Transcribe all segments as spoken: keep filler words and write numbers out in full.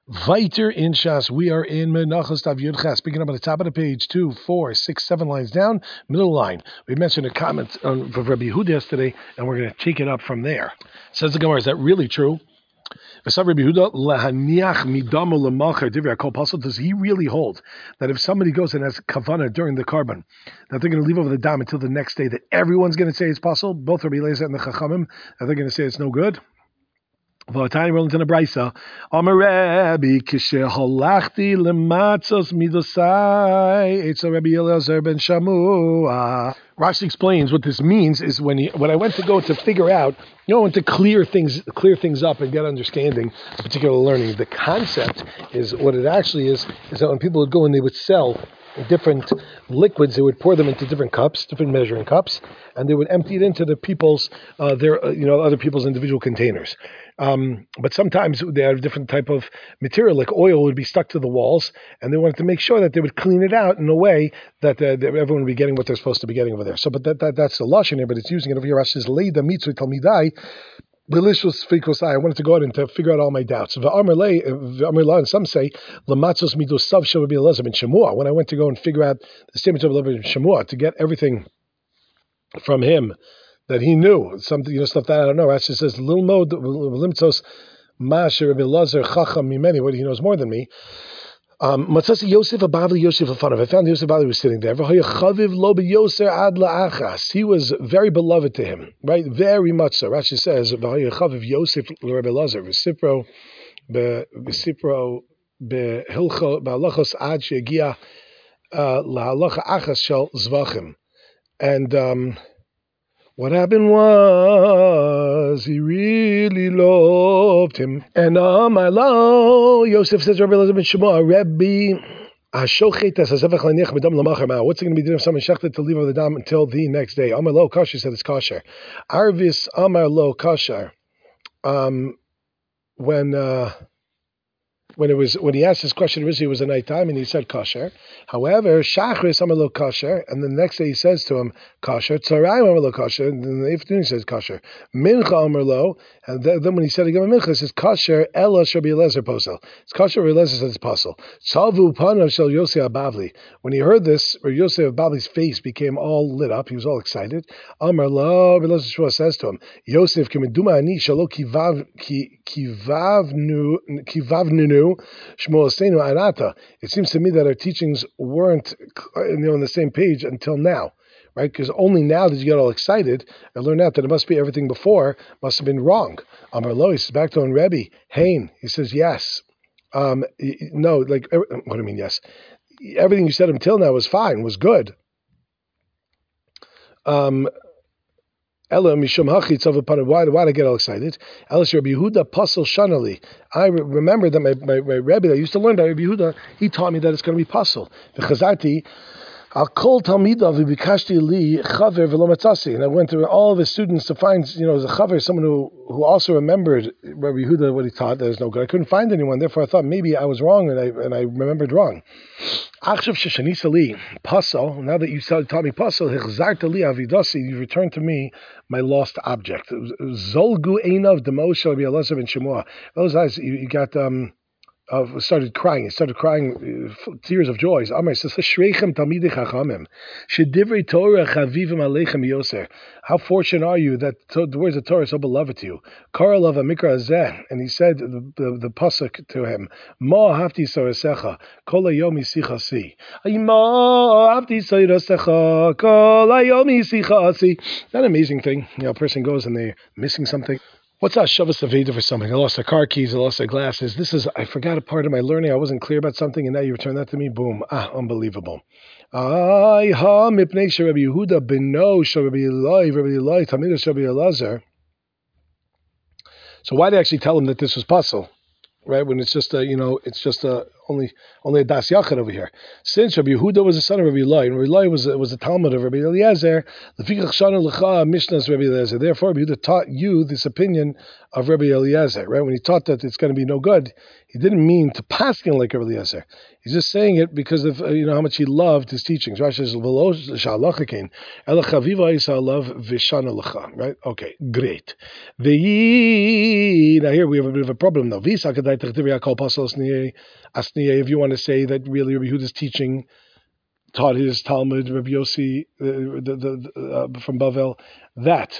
Viter in Shas, we are in Menachos Tav Yud Ches, picking up on the top of the page, two, four, six, seven lines down, middle line. We mentioned a comment on for Rabbi Yehuda yesterday, and we're going to take it up from there. Says the Gemara, is that really true? Does he really hold that if somebody goes and has kavana during the carbon, that they're going to leave over the dam until the next day, that everyone's going to say it's possible? Both Rabbi Eliezer and the Chachamim, that they're going to say it's no good? V'atani rolling in a brisa. Amar Rabbi kishe halachti lematzos midosai. It's a Rabbi Eliezer ben Shamua. Rashi explains what this means is when he, when I went to go to figure out, you know, when to clear things, clear things up and get understanding, particular learning. The concept is what it actually is. Is that when people would go and they would sell different liquids, they would pour them into different cups, different measuring cups, and they would empty it into the people's, uh, their, uh, you know, other people's individual containers. Um, but sometimes they have a different type of material, like oil would be stuck to the walls, and they wanted to make sure that they would clean it out in a way that, uh, that everyone would be getting what they're supposed to be getting over there. So, but that, that that's the lashon here, but it's using it over here. Rashi says, "Leida mitzvah talmidai." Delicious fikosai. I wanted to go out and to figure out all my doubts. And some say lamatzos midosav shel Rabbi Eliezer ben Shemua. When I went to go and figure out the statement of Rabbi Eliezer ben Shemua to get everything from him that he knew, something, you know, stuff that I don't know. Rashi says lilmod limtzos ma Rabbi Eliezer chacham mimeni. What, he knows more than me. Um, Matzasi Yosef Abavli Yosef Afanav. I found Yosef Abavli was sitting there. He was very beloved to him, right? Very much so. Rashi says, Yosef Rabbi Elazar, V'sipro, V'sipro, B'hilcho, B'halachos ad she'egia la'halacha achas shel zvachim. And um, what happened was he really loved him. And um, I love Yosef says, Rabbi Eliezer ben Shemua, Rabbi, what's it going to be doing if someone shechted to leave over the dam until the next day? Amar lo kosher, said it's kosher. Arvis Amar lo kosher. Um, when uh, when it was when he asked this question, originally it was a nighttime, and he said kosher. However, Shachris Amar lo kosher, and then the next day he says to him kosher. Tzarayim Amar lo kosher, and then the afternoon he says kosher. Mincha Amar lo, and then when he said again mincha, he says kosher. Ela Rabbi Eliezer posel. It's kosher. Rabbi Eliezer says it's posel. Tzalvu panav shel Yosef Abavli. When he heard this, Yosef Abavli's face became all lit up. He was all excited. Amar lo, Rabbi Eliezer says to him, Yosef kimeduma ani shalo kivav kivavnu kivavnu. It seems to me that our teachings weren't, you know, on the same page until now, right? Because only now did you get all excited and learn out that it must be everything before must have been wrong. Amar lo, he says back to on Rebbe, Hain, he says yes. Um, no, like, what do I mean yes? Everything you said until now was fine, was good. Um, Ella mishum hachitz of upon why why did I get all excited? Ella Rabbi Yehuda pasal shanali. I remember that my, my, my Rebbe that I used to learn by Rabbi Yehuda, he taught me that it's going to be pasal. V'chazarti al kol talmidav v'bikashti li chaver v'lo matzasi. And I went to all of his students to find, you know, as a chaver, someone who, who also remembered Rabbi Yehuda what he taught. That is no good. I couldn't find anyone. Therefore, I thought maybe I was wrong and I and I remembered wrong. Achshav sheshanisa li pasal. Now that you taught me pasal, hechzarta li avidasi, you returned to me my lost object. Zolgu einav demosha Rabbi Eliezer ben Shemua. Those eyes, you, you got um. Uh, started crying. He started crying uh, tears of joy. Amar says, "Shreichem talmidei chachamim, shedivrei Torah chavivim aleichem yoser." How fortunate are you that to, the words of Torah are so beloved to you? Karel of mikra hazeh, and he said the, the, the pasuk to him, "Ma hafti sorasecha, kol hayom isichasi." Ma hafti sorasecha, kol hayom isichasi. That an amazing thing. You know, a person goes and they're missing something. What's our Shavas Aveda for something? I lost their car keys, I lost their glasses. This is, I forgot a part of my learning. I wasn't clear about something, and now you return that to me. Boom. Ah, unbelievable. Ay ha mipnei Rabbi Yehuda beno Rabbi Eloi, Rabbi Eloi, Talmidas Rabbi Elazar. So why did I actually tell him that this was puzzle? Right? When it's just a, you know, it's just a only only a das yachid over here. Since Rabbi Yehuda was the son of Rabbi Eloi, and Rabbi Eloi was was the Talmud of Rabbi Eliezer, lefikach shana lecha mishnahs Rabbi Eliezer. Therefore, Rabbi Yehuda taught you this opinion of Rabbi Eliezer. Right when he taught that it's going to be no good, he didn't mean to paskin like Rabbi Eliezer. He's just saying it because of uh, you know how much he loved his teachings. Rashi says v'lo shalacha kain ela chaviva isa love v'shana lecha. Right? Okay, great. Now here we have a bit of a problem now. If you want to say that really Rabbi Yehuda's teaching taught his Talmud, Rabbi Yossi uh, the, the, uh, from Bavel, that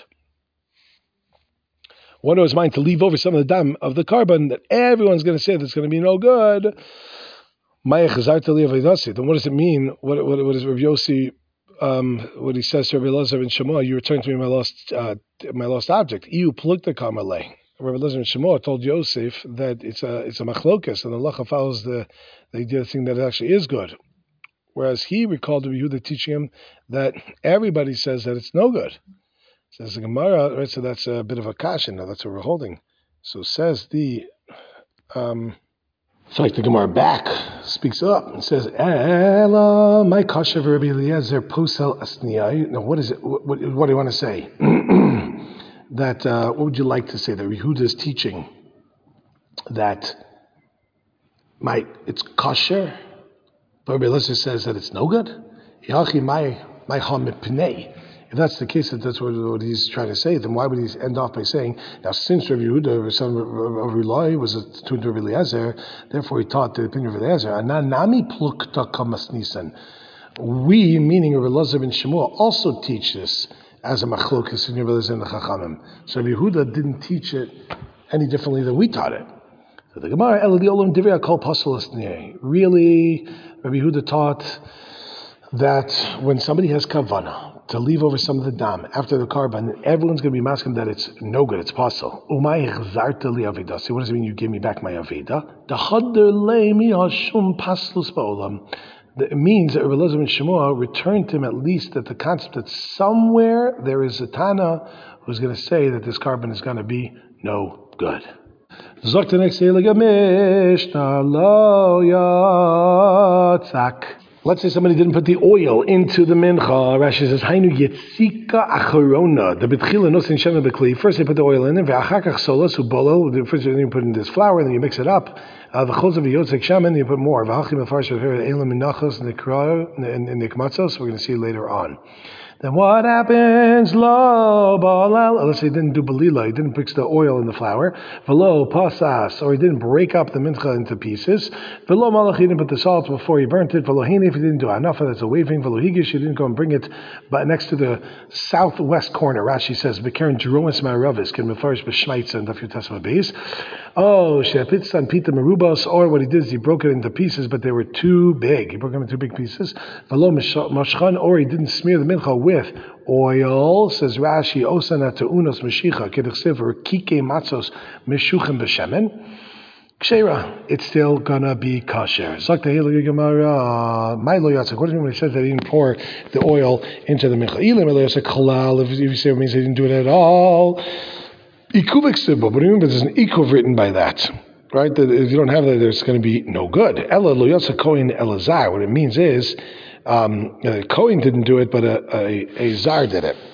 one was mine to leave over some of the dam of the carbon, that everyone's going to say that's going to be no good. Then what does it mean? What, what, what is Rabbi Yossi? Um, what he says to Rabbi Elazar and Shema, you return to me my lost, uh, my lost object. You plucked the kamalei. Rabbi Elazar and Shema told Yosef that it's a it's a machlokas, and the halacha follows the the idea thing that it actually is good. Whereas he recalled Rabbi Yehuda teaching him that everybody says that it's no good. Says the Gemara, right? So that's a bit of a kashin. Now that's what we're holding. So says the. Um, So like the Gemara back speaks up and says, "Ela my kasha Rabbi Eliezer posel asniyai." Now, what is it? What, what, what do you want to say? that uh, what would you like to say? That Yehuda is teaching that my it's kosher, but Rabbi Eliezer says that it's no good. Yachi my my hamid pnei. If that's the case, that that's what, what he's trying to say, then why would he end off by saying, now since Rabbi Yehuda, son of Rabbi Eloi, was a student of Rabbi Eliezer, therefore he taught the opinion of Rabbi Eliezer, Ananami plukta kamas nisan. We, meaning Rabbi Elazar ben Shmuel, also teach this as a machlokas in Rabbi Eliezer and the Chachamim. So Rabbi Yehuda didn't teach it any differently than we taught it. So the Gemara, El Olam Divrei Kol Pasal Asniyai. Really, Rabbi Yehuda taught that when somebody has kavanah, to leave over some of the dam after the carbon, everyone's going to be masking that it's no good, it's possible. What does it mean you gave me back my aveda? It means that Rabbi Elazar ben Shmuel returned to him at least that the concept that somewhere there is a Tana who's going to say that this carbon is going to be no good. Zok the next day, let's say somebody didn't put the oil into the mincha. Rashi says, "Hainu yetzika acharona." The betchila nosin shem bekli. First they put the oil in, and ve'achakach solas ubolel. First you put in this flour, and then you mix it up. The chos of yotzek shaman, you put more. V'achim afarsh elam minachos nekra and nikmatzos. We're going to see later on. Then what happens? Lo balal. Let's say he didn't do balila. He didn't mix the oil in the flour. Velo pasas, or he didn't break up the mincha into pieces. Velo malach, he didn't put the salt before he burnt it. Velo hini, if he didn't do anafa, that's a waving. Velo higish, he didn't go and bring it, but next to the southwest corner. Rashi says, "Bekaren jeromas ma'aravis can mefarish b'shmaitza and dafir tasma beis." Oh, shepitz and pita merubas, or what he did is he broke it into pieces, but they were too big. He broke them into big pieces. Velo mashchan, or he didn't smear the mincha with with oil, says Rashi, Osana Unos Meshicha, Kedechsev, or Kike Matzos Meshuchem B'Shemen. Kshera, it's still gonna be kosher. Zakta Hila Gemara, my lo yatzak. What does it mean when he says that he didn't pour the oil into the mincha? Ilim lo yatzak chalal. If you say it means he didn't do it at all. Ikuvik sibbo. But remember, there's an ikuv written by that. Right? That if you don't have that, there's going to be no good. Ella lo yatzak kohen elazar. What it means is, Um, uh, Cohen didn't do it, but a, a, a Zar did it.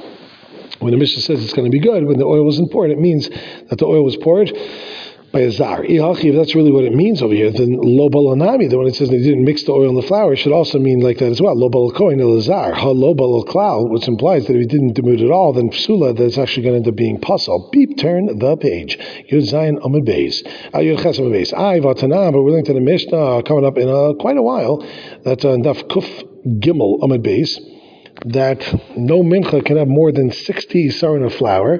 When the Mishnah says it's going to be good, when the oil wasn't poured, it means that the oil was poured by a Zar. If that's really what it means over here, then Lo Balanami, the one that says they didn't mix the oil in the flour, should also mean like that as well. Lo Balal Cohen El Zar. Ha Lo Balal Klal, which implies that if he didn't demute at all, then Psula, that's actually going to end up being puzzle. Beep, turn the page. Yud Zayin Amud Beis. Yud Ches Amud Beis. I Vatanam, but we're linked to the Mishnah coming up in uh, quite a while. That uh, Daf Kuf Gimel Amud Beis. That no mincha can have more than sixty isarin of flour.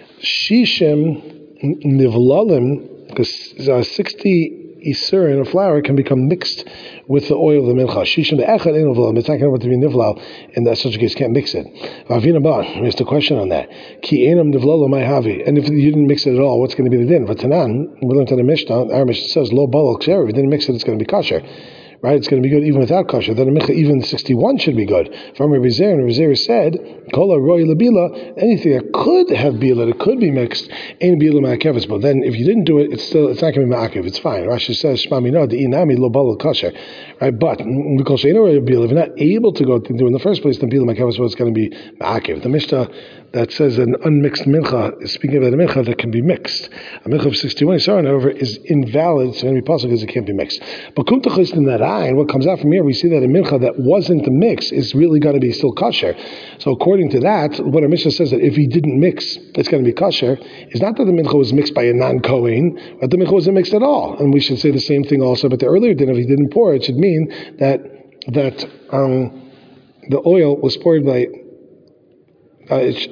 Shishim nivlalim, because uh, sixty isarin of flour can become mixed with the oil of the mincha. Shishim be'echad ein nivlalim. It's not going to be nivlal, in that such a case can't mix it. Vavina ba, here's the question on that. Ki einam nivlalim may havi. And if you didn't mix it at all, what's going to be the din? Vatanan, we learned in the Mishnah, our Mishnah says, lo balal ksher. If you didn't mix it, it's going to be kosher. right? It's going to be good even without kosher. Then a mincha even sixty-one should be good. From Rabbi Zer, and Rabbi Zer said, "Kola roy labila," anything that could have bila, that could be mixed, ain't bila ma'akevis. But then if you didn't do it, it's still it's not going to be ma'akev. It's fine. Rashi says, "Shma mino the inami lo bala kosher," right? But because you know bila, if you're not able to go to do it in the first place, then bila ma'akevis, it's going to be ma'akev. The Mishnah that says an unmixed mincha is speaking about a mincha that can be mixed. A mincha of sixty-one, however, is invalid. It's going to be possible because it can't be mixed. But kumtachis in that eye, and what comes out from here, we see that a mincha that wasn't mixed is really going to be still kosher. So according to that, what our Mishnah says that if he didn't mix, it's going to be kosher, is not that the mincha was mixed by a non-kohen, but the mincha wasn't mixed at all. And we should say the same thing also, but the earlier din, if he didn't pour, it should mean that that um, the oil was poured by uh, it,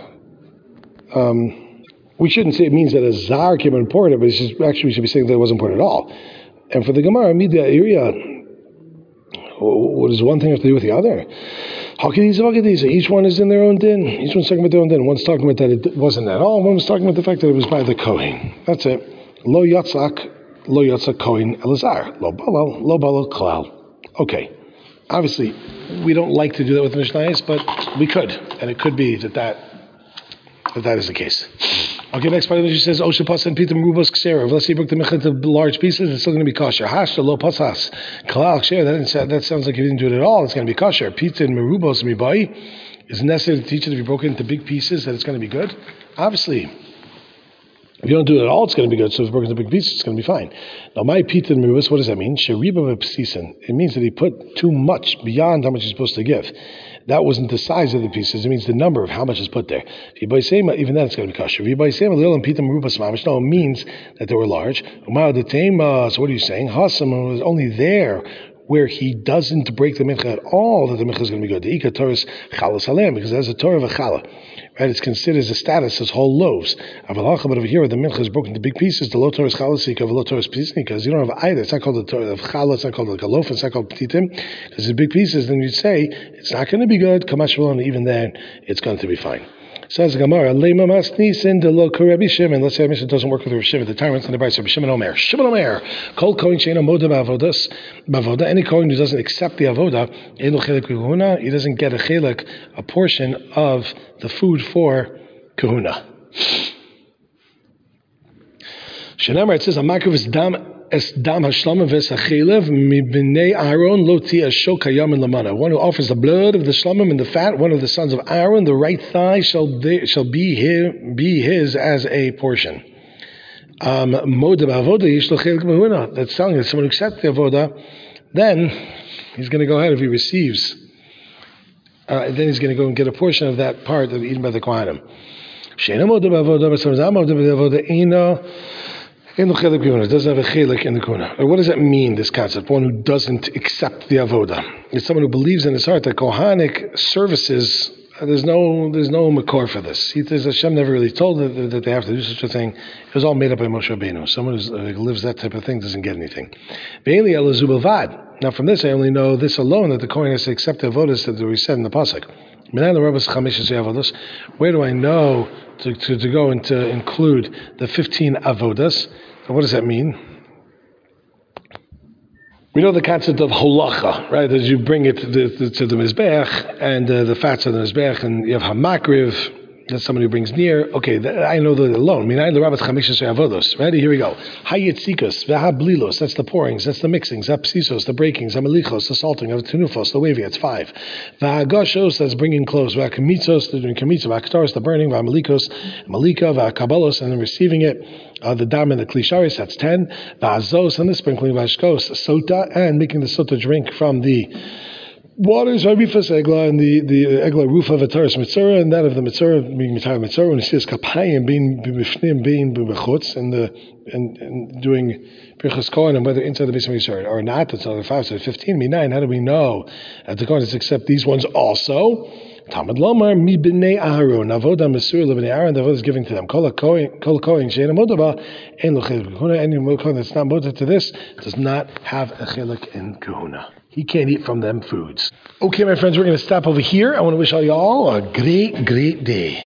um, we shouldn't say it means that a zar came and poured it, but it's just, actually we should be saying that it wasn't poured at all. And for the Gemara, media area, what does one thing have to do with the other? How can these these? Each one is in their own din. Each one's talking about their own din. One's talking about that it wasn't at all. One was talking about the fact that it was by the Kohen. That's it. Lo yatzak, lo yatzak Kohen elazar. Lo balal, lo balal klal. Okay. Obviously, we don't like to do that with the Mishnayos, but we could, and it could be that that that, that is the case. Okay, next part of the Mishnah says, Osha pas and pita merubos ksera. If let's say you broke the mincha into large pieces, it's still going to be kosher. Hashta lo pasas kalal ksera. That that sounds like you didn't do it at all. It's going to be kosher. Pita and merubos mibai. Is it necessary to teach it if you broke it into big pieces that it's going to be good? Obviously. If you don't do it at all, it's going to be good. So if it's broken into big pieces, it's going to be fine. Now, my pita and merubos, what does that mean? Sheriba v'psisin. It means that he put too much beyond how much he's supposed to give. That wasn't the size of the pieces. It means the number of how much is put there. Even then, it's going to be kosher. No, it means that they were large. So what are you saying? Hasam was only there where he doesn't break the mincha at all, that the mincha is going to be good. The Ika Torah is chalas halem, because that's a Torah of a challah. Right? It's considered as a status as whole loaves. But over here, where the mincha is broken into big pieces, the low Torah is chalasika, the low Torah is ptisnika, because you don't have either. It's not called the Torah of challah, it's not called like a loaf, it's not called ptitim. Because it's big pieces, then you'd say, it's not going to be good, kamash v'lon, even then, it's going to be fine. Says the Gemara, Lema Masnisin de Lo Rabbi Shimon. Let's say a mission doesn't work with Rabbi Shimon. At the time, it's in the Bible. Rabbi Shimon Omer. Shimon Omer. Kol Kohen Sheina Moda Bavodas. Bavoda. Any Kohen who doesn't accept the avoda, Elo Chelik Kahuna. He doesn't get a chelik, a portion of the food for kahuna. Shenamar, it says, Amakrav is dam. Es dam hashlam v'esachelev mibnei Aaron lo tia shok hayam in lamana. One who offers the blood of the shlamim and the fat, one of the sons of Aaron, the right thigh shall they, shall be his, be his as a portion. Um, Moda b'avoda yish lo chelik b'huna. That's telling you that someone who accepts the avoda, then he's going to go ahead if he receives. Uh, then he's going to go and get a portion of that part that eaten by the kohanim. Sheina moda b'avoda, but sometimes moda b'avoda ina. It doesn't have a chelik in the kuna. What does that mean, this concept? One who doesn't accept the avoda. It's someone who believes in his heart that kohanic services, uh, there's no there's no makor for this. He says Hashem never really told that, that they have to do such a thing. It was all made up by Moshe Rabbeinu. Someone who uh, lives that type of thing doesn't get anything. Now from this I only know this alone, that the kohen has to accept the avodas that we said in the pasuk. Where do I know to, to, to go and to include the fifteen avodas? So what does that mean? We know the concept of holacha, right? As you bring it to the, to the mizbeach, and uh, the fats of the mizbeach, and you have hamakriv, that's somebody who brings near. Okay, that, I know that alone. I mean, I know the rabbis chamisha avodos. Ready? Here we go. Hayitzikus, v'hablilos. That's the pourings. That's the mixings. Hapsisos, the breakings. Hamalichos, the salting. Of tenufos, the wavy. It's five. V'hagoshos, that's bringing close. V'hakamitzos, the doing kamitza. V'haktaros, the burning. V'hamalikos, malika. V'hakabalos, and then receiving it. Uh, the dam and the klisharis, that's ten. V'hazos, and the sprinkling. V'hashkos, sota, and making the sota drink from the waters, Rabifas Egla, and the, the Egla roof of a Taurus Mitzvah, and that of the Mitzvah, being Mitzvah Mitzvah, when he says Kapayim, being Bifnim, being Bibachutz, and the and, and doing Birchas Kohen, and whether inside the Beit Mitzvah or not, that's another five, so fifteen, me nine. How do we know that the Kohen is accept these ones also? Talmud Lomar, mi b'nei Aaron, avoda mesur lebnei Aaron, the avoda is giving to them. Kol Kohen, Kol Kohen, she'ena modaba, ein lo chelik b'kahuna, any Kohen that's not moded to this does not have a chelik in kahuna. He can't eat from them foods. Okay, my friends, we're going to stop over here. I want to wish all y'all a great, great day.